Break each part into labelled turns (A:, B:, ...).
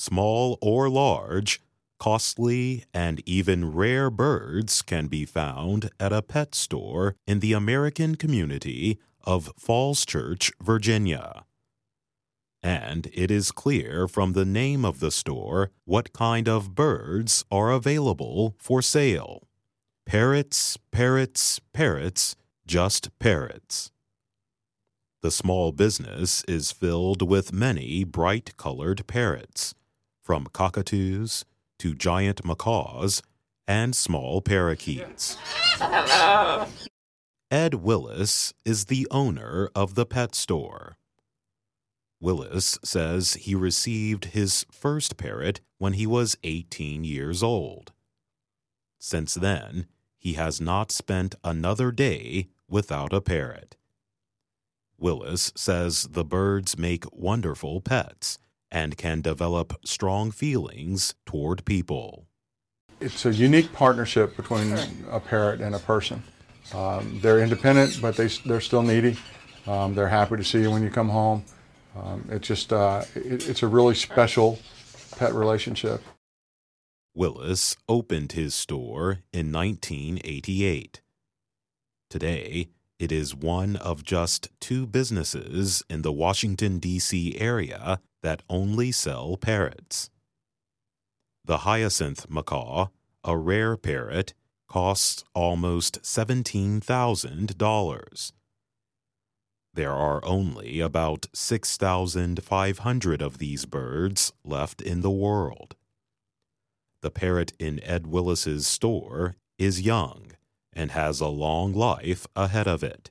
A: Small or large, costly and even rare birds can be found at a pet store in the American community of Falls Church, Virginia. And it is clear from the name of the store what kind of birds are available for sale. Parrots, parrots, parrots, just parrots. The small business is filled with many bright-colored parrots, from cockatoos to giant macaws and small parakeets. Ed Willis is the owner of the pet store. Willis says he received his first parrot when he was 18 years old. Since then, he has not spent another day without a parrot. Willis says the birds make wonderful pets and can develop strong feelings toward people.
B: It's a unique partnership between a parrot and a person. They're independent, but they're still needy. They're happy to see you when you come home. It's a really special pet relationship.
A: Willis opened his store in 1988. Today, it is one of just 2 businesses in the Washington, D.C. area that only sell parrots. The hyacinth macaw, a rare parrot, costs almost $17,000. There are only about 6,500 of these birds left in the world. The parrot in Ed Willis's store is young and has a long life ahead of it.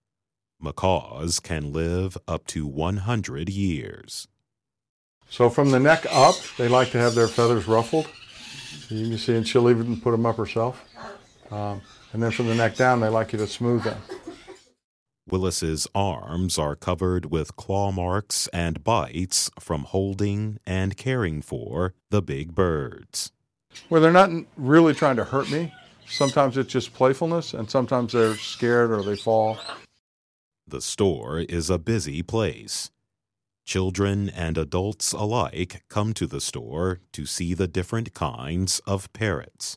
A: Macaws can live up to 100 years.
B: So from the neck up, they like to have their feathers ruffled. You can see, and she'll even put them up herself. And then from the neck down, they like you to smooth them.
A: Willis's arms are covered with claw marks and bites from holding and caring for the big birds.
B: Well, they're not really trying to hurt me. Sometimes it's just playfulness, and sometimes they're scared or they fall.
A: The store is a busy place. Children and adults alike come to the store to see the different kinds of parrots.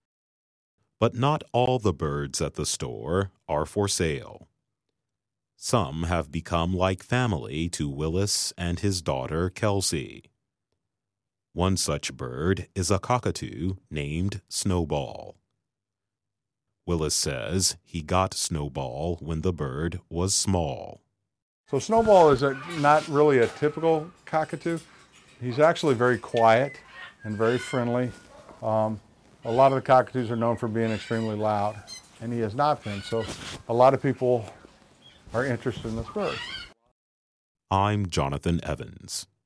A: But not all the birds at the store are for sale. Some have become like family to Willis and his daughter Kelsey. One such bird is a cockatoo named Snowball. Willis says he got Snowball when the bird was small.
B: So Snowball is not really a typical cockatoo. He's actually very quiet and very friendly. A lot of the cockatoos are known for being extremely loud, and he has not been. So a lot of people are interested in this bird.
A: I'm Jonathan Evans.